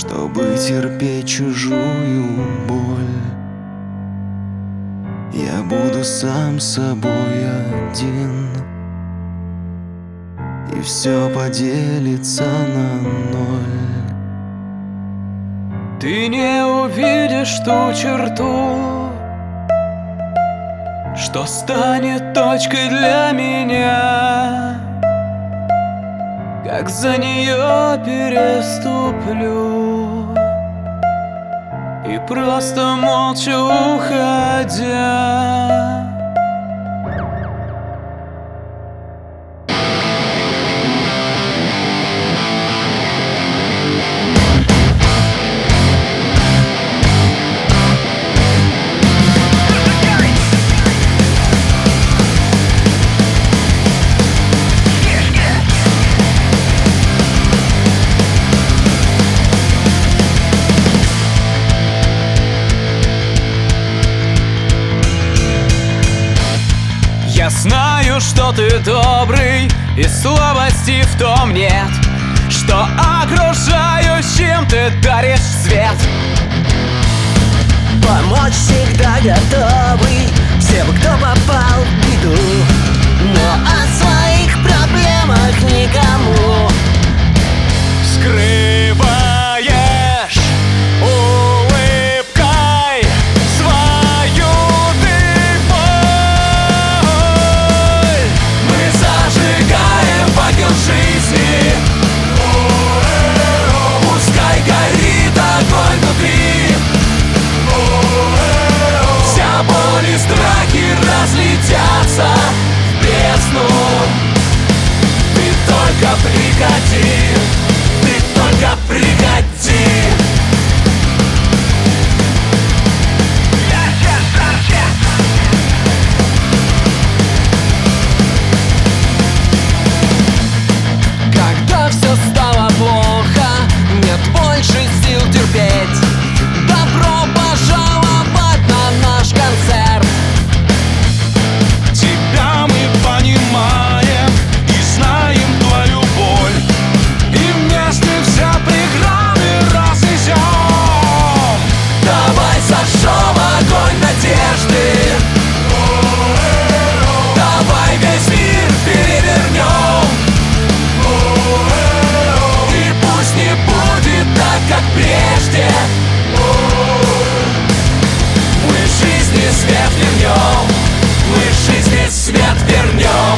чтобы терпеть чужую боль. Я буду сам собой один, и все поделится на ноль. Ты не увидишь ту черту, что станет точкой для меня, как за нее переступлю и просто молча уходя. Я знаю, что ты добрый, и слабости в том нет, что окружающим ты даришь свет. Помочь всегда готовый всем, кто попал в беду, но о своих проблемах никому. Скрываешь улыбкой свою ты боль. Мы зажигаем факел жизни, пускай горит огонь внутри. Вся боль и страхи разлетятся в бездну. Ты только приходи, ты только приходи. Когда все стало плохо, нет больше сил терпеть, добро пожаловать на наш концерт. Тебя мы понимаем и знаем твою боль, и вместе все преграды разнесем. Давай зажжем огонь надежды, давай весь мир перевернем. И пусть не будет так, как прежде, мы жизни свет вернем, мы жизни свет вернем.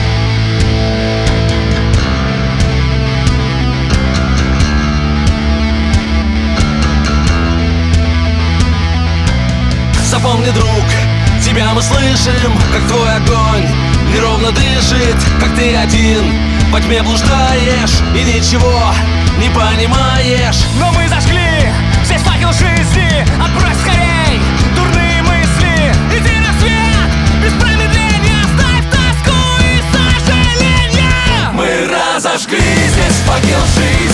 Запомни, друг, тебя мы слышим, как твой огонь неровно дышит, как ты один во тьме блуждаешь и ничего не понимаешь. Но мы зажгли здесь факел жизни, отбрось скорей дурные мысли, иди на свет без промедления, оставь тоску и сожаление. Мы разожгли здесь факел жизни.